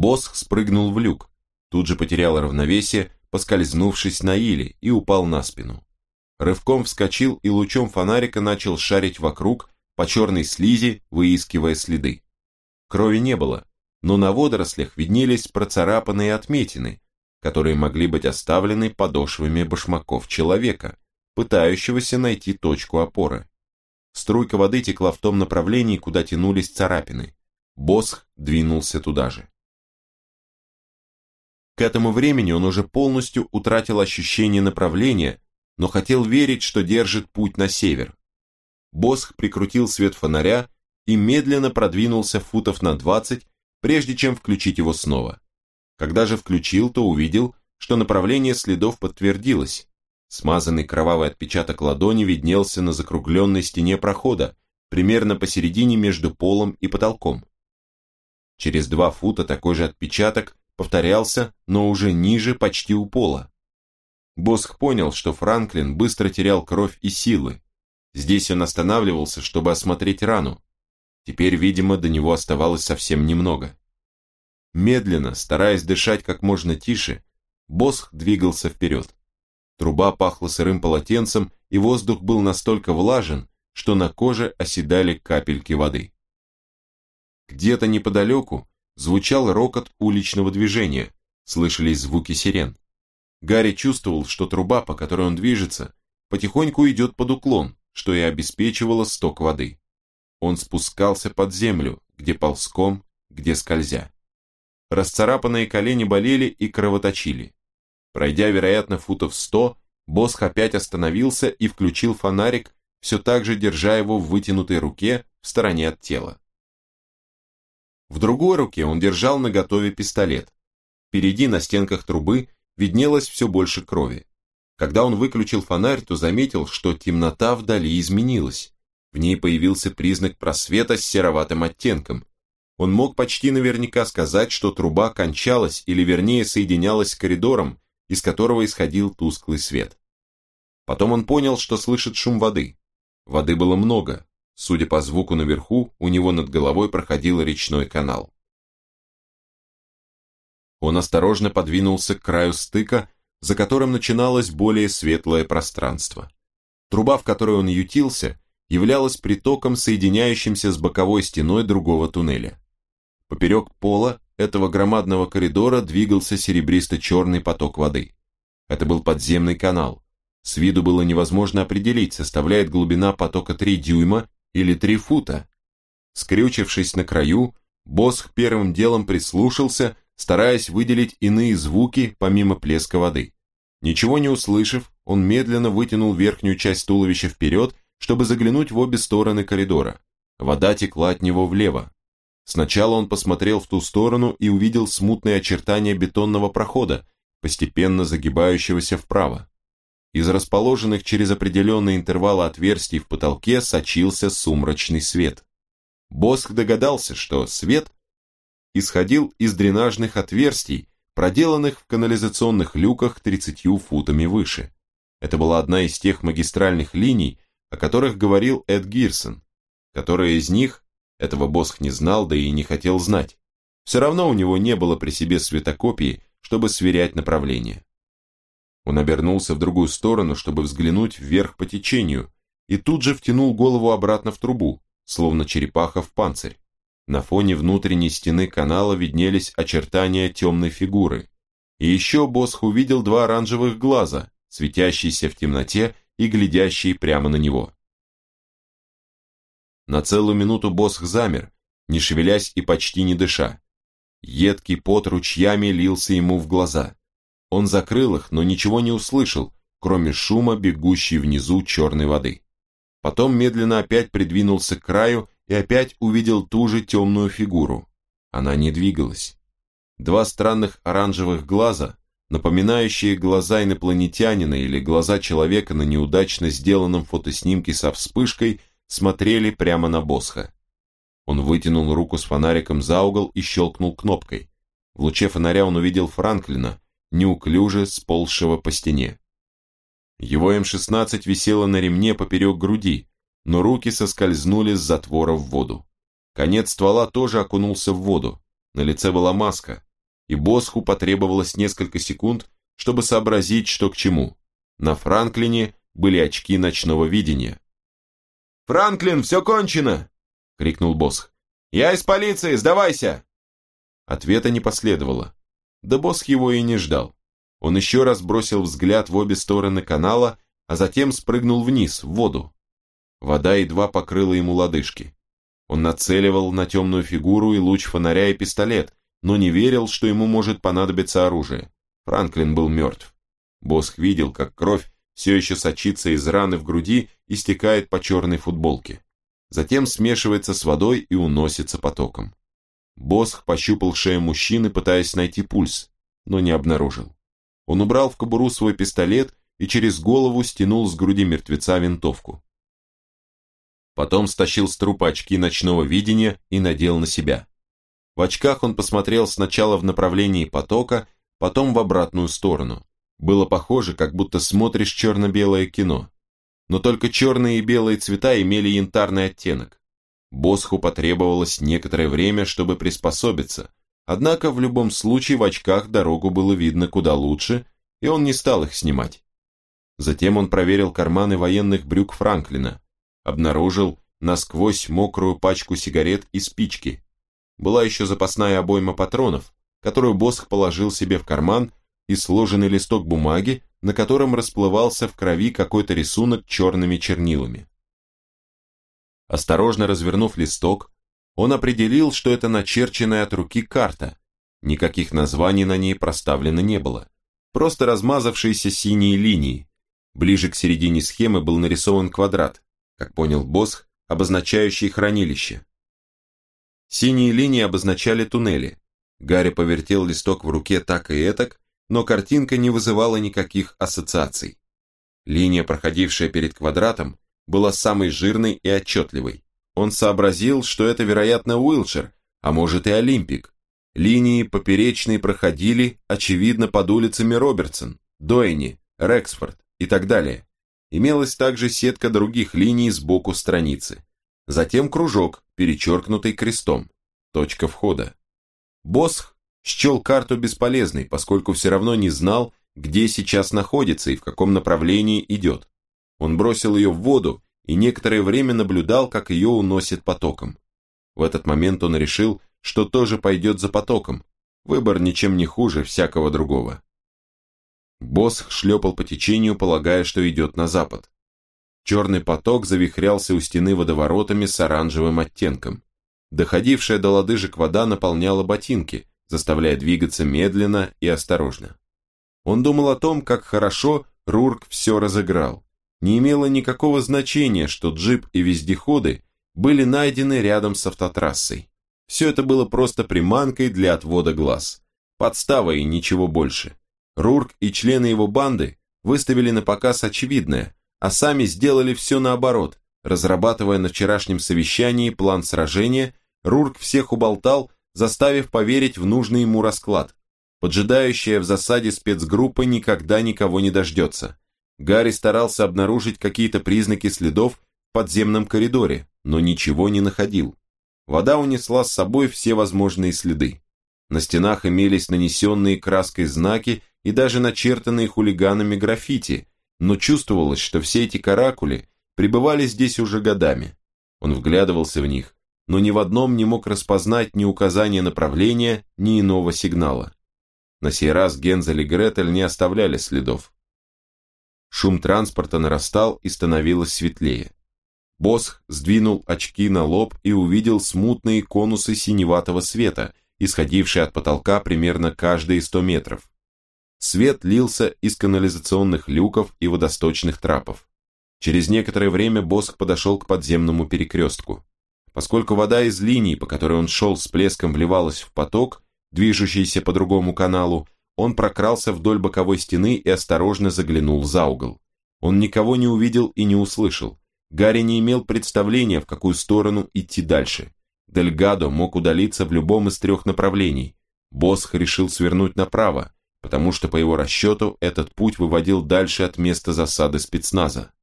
Босх спрыгнул в люк, тут же потерял равновесие, поскользнувшись на иле, и упал на спину. Рывком вскочил и лучом фонарика начал шарить вокруг по черной слизи, выискивая следы. Крови не было, но на водорослях виднелись процарапанные отметины, которые могли быть оставлены подошвами башмаков человека, пытающегося найти точку опоры. Струйка воды текла в том направлении, куда тянулись царапины. Босх двинулся туда же. К этому времени он уже полностью утратил ощущение направления, но хотел верить, что держит путь на север. Босх прикрутил свет фонаря и медленно продвинулся футов на 20, прежде чем включить его снова. Когда же включил, то увидел, что направление следов подтвердилось. Смазанный кровавый отпечаток ладони виднелся на закругленной стене прохода, примерно посередине между полом и потолком. Через 2 фута такой же отпечаток повторялся, но уже ниже, почти у пола. Босх понял, что Франклин быстро терял кровь и силы. Здесь он останавливался, чтобы осмотреть рану. Теперь, видимо, до него оставалось совсем немного. Медленно, стараясь дышать как можно тише, Босх двигался вперед. Труба пахла сырым полотенцем, и воздух был настолько влажен, что на коже оседали капельки воды. Где-то неподалеку звучал рокот уличного движения, слышались звуки сирен. Гарри чувствовал, что труба, по которой он движется, потихоньку идет под уклон, что и обеспечивало сток воды. Он спускался под землю, где ползком, где скользя. Расцарапанные колени болели и кровоточили. Пройдя, вероятно, футов 100, Босх опять остановился и включил фонарик, все так же держа его в вытянутой руке в стороне от тела. В другой руке он держал наготове пистолет. Впереди на стенках трубы виднелось все больше крови. Когда он выключил фонарь, то заметил, что темнота вдали изменилась. В ней появился признак просвета с сероватым оттенком. Он мог почти наверняка сказать, что труба кончалась или вернее соединялась с коридором, из которого исходил тусклый свет. Потом он понял, что слышит шум воды. Воды было много. Судя по звуку наверху, у него над головой проходил речной канал. Он осторожно подвинулся к краю стыка, за которым начиналось более светлое пространство. Труба, в которой он ютился, являлась притоком, соединяющимся с боковой стеной другого туннеля. Поперек пола этого громадного коридора двигался серебристо-черный поток воды. Это был подземный канал. С виду было невозможно определить, составляет глубина потока 3 дюйма или 3 фута. Скрючившись на краю, Босх первым делом прислушался, стараясь выделить иные звуки, помимо плеска воды. Ничего не услышав, он медленно вытянул верхнюю часть туловища вперед, чтобы заглянуть в обе стороны коридора. Вода текла от него влево. Сначала он посмотрел в ту сторону и увидел смутные очертания бетонного прохода, постепенно загибающегося вправо. Из расположенных через определенные интервалы отверстий в потолке сочился сумрачный свет. Босх догадался, что свет исходил из дренажных отверстий, проделанных в канализационных люках 30 футами выше. Это была одна из тех магистральных линий, о которых говорил Эд Гирсон. Которая из них, этого Босх не знал, да и не хотел знать. Все равно у него не было при себе светокопии, чтобы сверять направление. Он обернулся в другую сторону, чтобы взглянуть вверх по течению, и тут же втянул голову обратно в трубу, словно черепаха в панцирь. На фоне внутренней стены канала виднелись очертания темной фигуры. И еще Босх увидел 2 оранжевых глаза, светящиеся в темноте и глядящие прямо на него. На целую минуту Босх замер, не шевелясь и почти не дыша. Едкий пот ручьями лился ему в глаза. Он закрыл их, но ничего не услышал, кроме шума, бегущей внизу черной воды. Потом медленно опять придвинулся к краю и опять увидел ту же темную фигуру. Она не двигалась. 2 странных оранжевых глаза, напоминающие глаза инопланетянина или глаза человека на неудачно сделанном фотоснимке со вспышкой, смотрели прямо на Босха. Он вытянул руку с фонариком за угол и щелкнул кнопкой. В луче фонаря он увидел Франклина, неуклюже сползшего по стене. Его М-16 висело на ремне поперек груди, но руки соскользнули с затвора в воду. Конец ствола тоже окунулся в воду. На лице была маска, и Босху потребовалось несколько секунд, чтобы сообразить, что к чему. На Франклине были очки ночного видения. «Франклин, все кончено!» — крикнул Босх. «Я из полиции, сдавайся!» Ответа не последовало. Да Босх его и не ждал. Он еще раз бросил взгляд в обе стороны канала, а затем спрыгнул вниз, в воду. Вода едва покрыла ему лодыжки. Он нацеливал на темную фигуру и луч фонаря и пистолет, но не верил, что ему может понадобиться оружие. Франклин был мертв. Босх видел, как кровь все еще сочится из раны в груди и стекает по черной футболке. Затем смешивается с водой и уносится потоком. Босх пощупал шею мужчины, пытаясь найти пульс, но не обнаружил. Он убрал в кобуру свой пистолет и через голову стянул с груди мертвеца винтовку. Потом стащил с трупа очки ночного видения и надел на себя. В очках он посмотрел сначала в направлении потока, потом в обратную сторону. Было похоже, как будто смотришь черно-белое кино. Но только черные и белые цвета имели янтарный оттенок. Босху потребовалось некоторое время, чтобы приспособиться, однако в любом случае в очках дорогу было видно куда лучше, и он не стал их снимать. Затем он проверил карманы военных брюк Франклина, обнаружил насквозь мокрую пачку сигарет и спички. Была еще запасная обойма патронов, которую Босх положил себе в карман, и сложенный листок бумаги, на котором расплывался в крови какой-то рисунок черными чернилами. Осторожно развернув листок, он определил, что это начерченная от руки карта. Никаких названий на ней проставлено не было, просто размазавшиеся синие линии. Ближе к середине схемы был нарисован квадрат, как понял Босх, обозначающий хранилище. Синие линии обозначали туннели. Гарри повертел листок в руке так и этак, но картинка не вызывала никаких ассоциаций. Линия, проходившая перед квадратом, была самой жирной и отчетливой. Он сообразил, что это, вероятно, Уилтшир, а может и Олимпик. Линии поперечные проходили, очевидно, под улицами Робертсон, Дуэйни, Рексфорд и так далее. Имелась также сетка других линий сбоку страницы. Затем кружок, перечеркнутый крестом. Точка входа. Босх счел карту бесполезной, поскольку все равно не знал, где сейчас находится и в каком направлении идет. Он бросил ее в воду и некоторое время наблюдал, как ее уносит потоком. В этот момент он решил, что тоже пойдет за потоком. Выбор ничем не хуже всякого другого. Босх шлепал по течению, полагая, что идет на запад. Черный поток завихрялся у стены водоворотами с оранжевым оттенком. Доходившая до лодыжек вода наполняла ботинки, заставляя двигаться медленно и осторожно. Он думал о том, как хорошо Рурк все разыграл. Не имело никакого значения, что джип и вездеходы были найдены рядом с автотрассой. Все это было просто приманкой для отвода глаз. Подстава и ничего больше. Рурк и члены его банды выставили на показ очевидное, а сами сделали все наоборот. Разрабатывая на вчерашнем совещании план сражения, Рурк всех уболтал, заставив поверить в нужный ему расклад. Поджидающая в засаде спецгруппа никогда никого не дождется. Гарри старался обнаружить какие-то признаки следов в подземном коридоре, но ничего не находил. Вода унесла с собой все возможные следы. На стенах имелись нанесенные краской знаки и даже начертанные хулиганами граффити, но чувствовалось, что все эти каракули пребывали здесь уже годами. Он вглядывался в них, но ни в одном не мог распознать ни указания направления, ни иного сигнала. На сей раз Гензель и Гретель не оставляли следов. Шум транспорта нарастал и становилось светлее. Босх сдвинул очки на лоб и увидел смутные конусы синеватого света, исходившие от потолка примерно каждые 100 метров. Свет лился из канализационных люков и водосточных трапов. Через некоторое время Босх подошел к подземному перекрестку. Поскольку вода из линии, по которой он шел, с плеском вливалась в поток, движущийся по другому каналу, он прокрался вдоль боковой стены и осторожно заглянул за угол. Он никого не увидел и не услышал. Гарри не имел представления, в какую сторону идти дальше. Дельгадо мог удалиться в любом из 3 направлений. Босх решил свернуть направо, потому что, по его расчету, этот путь выводил дальше от места засады спецназа.